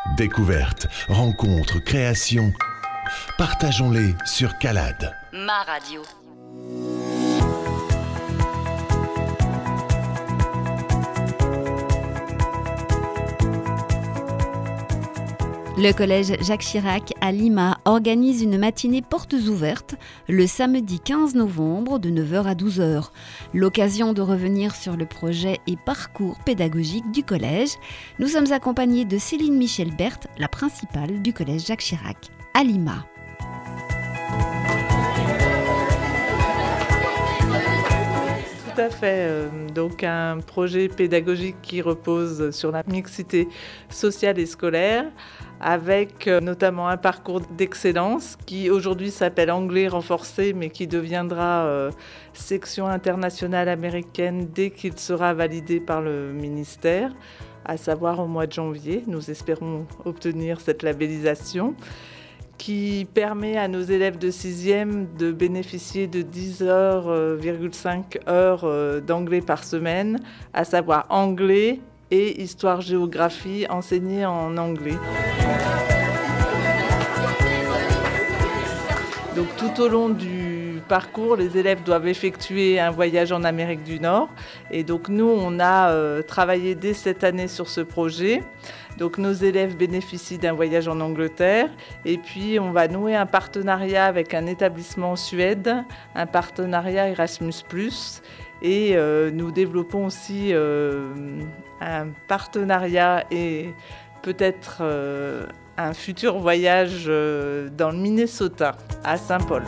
Découvertes, rencontres, créations, partageons-les sur CALAD. Ma radio. Le collège Jacques Chirac à Lima organise une matinée portes ouvertes le samedi 15 novembre de 9h à 12h. L'occasion de revenir sur le projet et parcours pédagogique du collège. Nous sommes accompagnés de Céline Michel-Berthe, la principale du collège Jacques Chirac à Lima. Tout à fait. Donc un projet pédagogique qui repose sur la mixité sociale et scolaire, avec notamment un parcours d'excellence qui aujourd'hui s'appelle Anglais renforcé, mais qui deviendra section internationale américaine dès qu'il sera validé par le ministère, à savoir au mois de janvier. Nous espérons obtenir cette labellisation, qui permet à nos élèves de 6e de bénéficier de 10,5 heures d'anglais par semaine, à savoir anglais et histoire-géographie enseignée en anglais. Donc tout au long du parcours, les élèves doivent effectuer un voyage en Amérique du Nord. Et donc nous, on a travaillé dès cette année sur ce projet. Donc nos élèves bénéficient d'un voyage en Angleterre. Et puis on va nouer un partenariat avec un établissement en Suède, un partenariat Erasmus+. Et nous développons aussi un partenariat et peut-être un futur voyage dans le Minnesota, à Saint-Paul.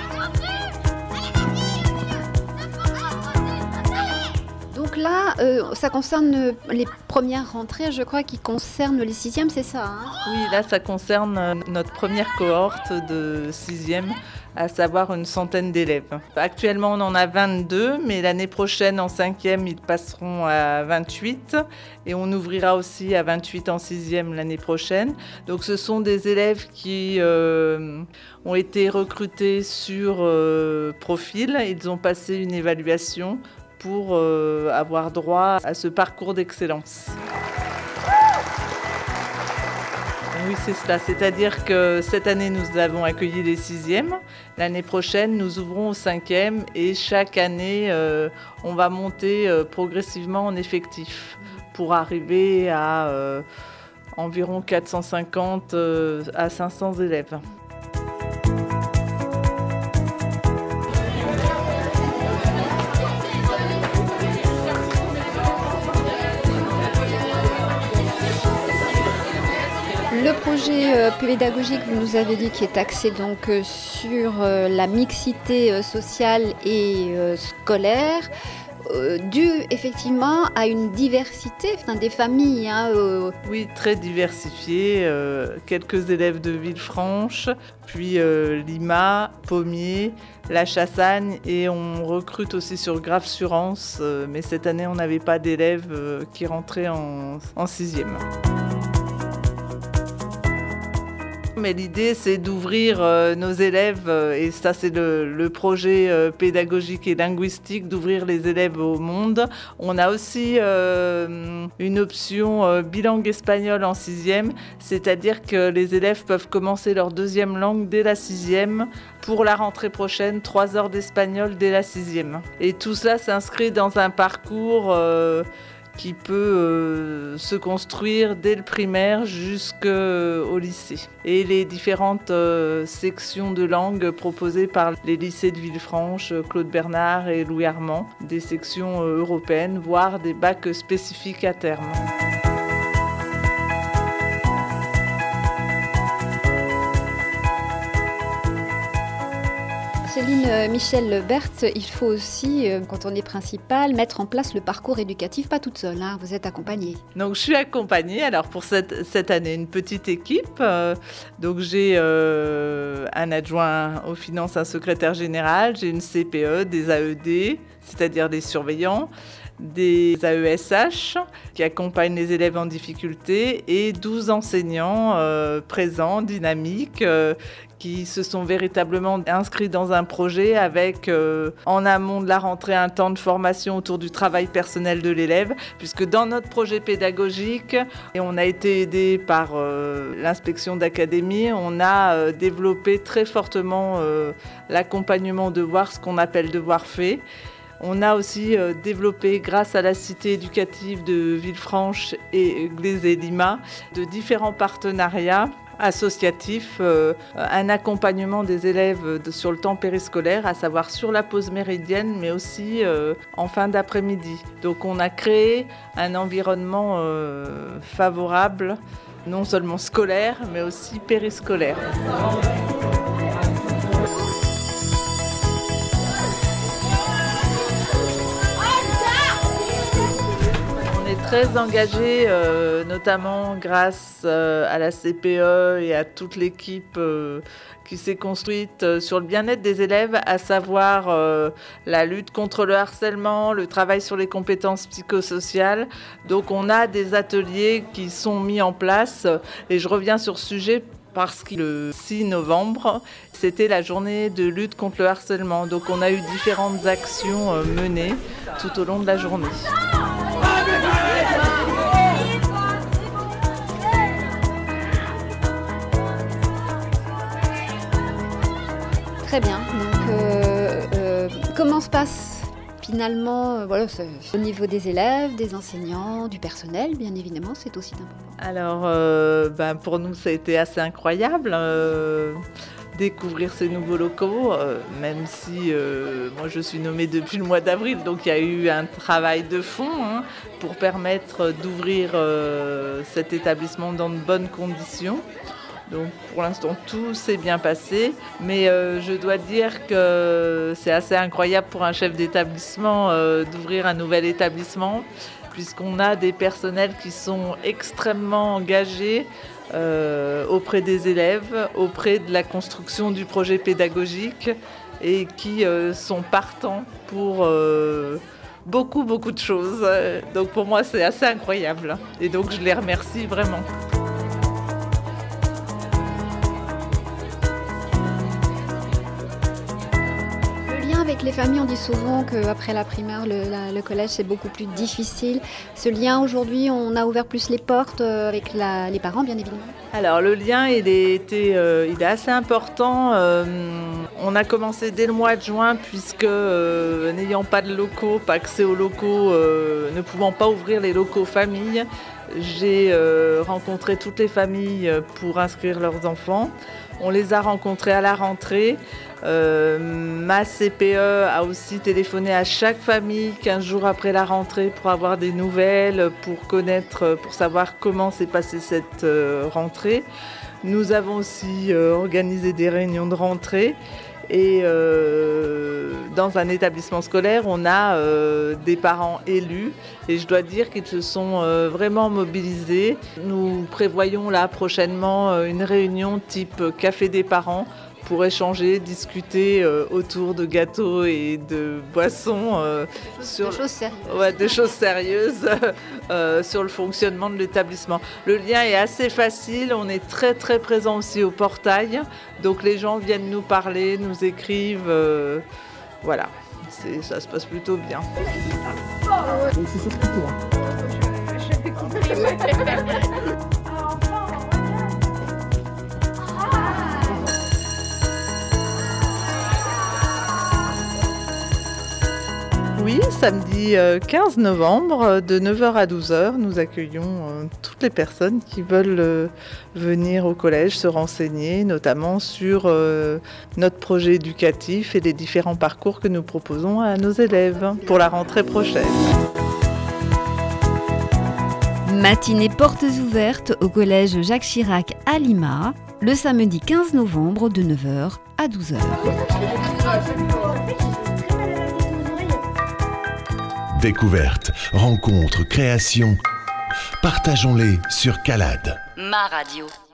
Donc là, ça concerne les premières rentrées, je crois, qui concernent les 6e, c'est ça, hein ? Oui, là, ça concerne notre première cohorte de 6e, à savoir une centaine d'élèves. Actuellement, on en a 22, mais l'année prochaine, en 5e, ils passeront à 28. Et on ouvrira aussi à 28 en 6e l'année prochaine. Donc ce sont des élèves qui ont été recrutés sur profil. Ils ont passé une évaluation pour avoir droit à ce parcours d'excellence. Oui, c'est cela. C'est-à-dire que cette année, nous avons accueilli les 6e. L'année prochaine, nous ouvrons aux 5e et chaque année, on va monter progressivement en effectif pour arriver à environ 450 à 500 élèves. Le projet pédagogique, vous nous avez dit, qui est axé donc sur la mixité sociale et scolaire, dû effectivement à une diversité des familles. Oui, très diversifiée. Quelques élèves de Villefranche, puis Lima, Pommier, La Chassagne, et on recrute aussi sur Graves-sur-Anse. Mais cette année, on n'avait pas d'élèves qui rentraient en 6e. Mais l'idée, c'est d'ouvrir nos élèves, et ça c'est le projet pédagogique et linguistique, d'ouvrir les élèves au monde. On a aussi une option bilingue espagnole en 6e, c'est-à-dire que les élèves peuvent commencer leur deuxième langue dès la 6e. Pour la rentrée prochaine, 3 heures d'espagnol dès la 6e. Et tout cela s'inscrit dans un parcours qui peut se construire dès le primaire jusqu'au lycée. Et les différentes sections de langue proposées par les lycées de Villefranche, Claude Bernard et Louis Armand, des sections européennes, voire des bacs spécifiques à terme. Céline Michel-Berthe, il faut aussi, quand on est principal, mettre en place le parcours éducatif, pas toute seule, hein, vous êtes accompagnée. Donc je suis accompagnée, alors pour cette année, une petite équipe. Donc j'ai un adjoint aux finances, un secrétaire général, j'ai une CPE, des AED, c'est-à-dire des surveillants, des AESH qui accompagnent les élèves en difficulté et 12 enseignants présents, dynamiques, qui se sont véritablement inscrits dans un projet avec, en amont de la rentrée, un temps de formation autour du travail personnel de l'élève, puisque dans notre projet pédagogique, et on a été aidé par l'inspection d'académie, on a développé très fortement l'accompagnement devoir, ce qu'on appelle devoir fait. On a aussi développé, grâce à la cité éducative de Villefranche et Glaise-et-Lima, de différents partenariats associatifs, un accompagnement des élèves sur le temps périscolaire, à savoir sur la pause méridienne, mais aussi en fin d'après-midi. Donc on a créé un environnement favorable, non seulement scolaire, mais aussi périscolaire. Très engagé, notamment grâce à la CPE et à toute l'équipe qui s'est construite sur le bien-être des élèves, à savoir la lutte contre le harcèlement, le travail sur les compétences psychosociales. Donc on a des ateliers qui sont mis en place, et je reviens sur ce sujet parce que le 6 novembre, c'était la journée de lutte contre le harcèlement. Donc on a eu différentes actions menées tout au long de la journée. Très bien. Donc, comment se passe finalement au niveau des élèves, des enseignants, du personnel, bien évidemment, c'est aussi important. Alors, pour nous, ça a été assez incroyable. Découvrir ces nouveaux locaux, même si moi je suis nommée depuis le mois d'avril, donc il y a eu un travail de fond pour permettre d'ouvrir cet établissement dans de bonnes conditions. Donc pour l'instant tout s'est bien passé, mais je dois dire que c'est assez incroyable pour un chef d'établissement d'ouvrir un nouvel établissement, puisqu'on a des personnels qui sont extrêmement engagés auprès des élèves, auprès de la construction du projet pédagogique, et qui sont partants pour beaucoup de choses. Donc pour moi c'est assez incroyable, et donc je les remercie vraiment. Avec les familles, on dit souvent qu'après la primaire, le collège, c'est beaucoup plus difficile. Ce lien, aujourd'hui, on a ouvert plus les portes avec les parents, bien évidemment. Alors, le lien, il est assez important. On a commencé dès le mois de juin, puisque n'ayant pas de locaux, pas accès aux locaux, ne pouvant pas ouvrir les locaux familles, j'ai rencontré toutes les familles pour inscrire leurs enfants. On les a rencontrés à la rentrée. Ma CPE a aussi téléphoné à chaque famille 15 jours après la rentrée pour avoir des nouvelles, pour savoir comment s'est passée cette rentrée. Nous avons aussi organisé des réunions de rentrée. Et dans un établissement scolaire, on a des parents élus, et je dois dire qu'ils se sont vraiment mobilisés. Nous prévoyons là prochainement une réunion type café des parents pour échanger, discuter autour de gâteaux et de boissons de choses sérieuses sur le fonctionnement de l'établissement. Le lien est assez facile, on est très très présent aussi au portail, donc les gens viennent nous parler, nous écrivent, voilà, ça se passe plutôt bien. C'est surtout toi. Oui, samedi 15 novembre, de 9h à 12h, nous accueillons toutes les personnes qui veulent venir au collège se renseigner, notamment sur notre projet éducatif et les différents parcours que nous proposons à nos élèves pour la rentrée prochaine. Matinée portes ouvertes au collège Jacques Chirac à Lima, le samedi 15 novembre de 9h à 12h. Découvertes, rencontres, créations, partageons-les sur Calade. Ma radio.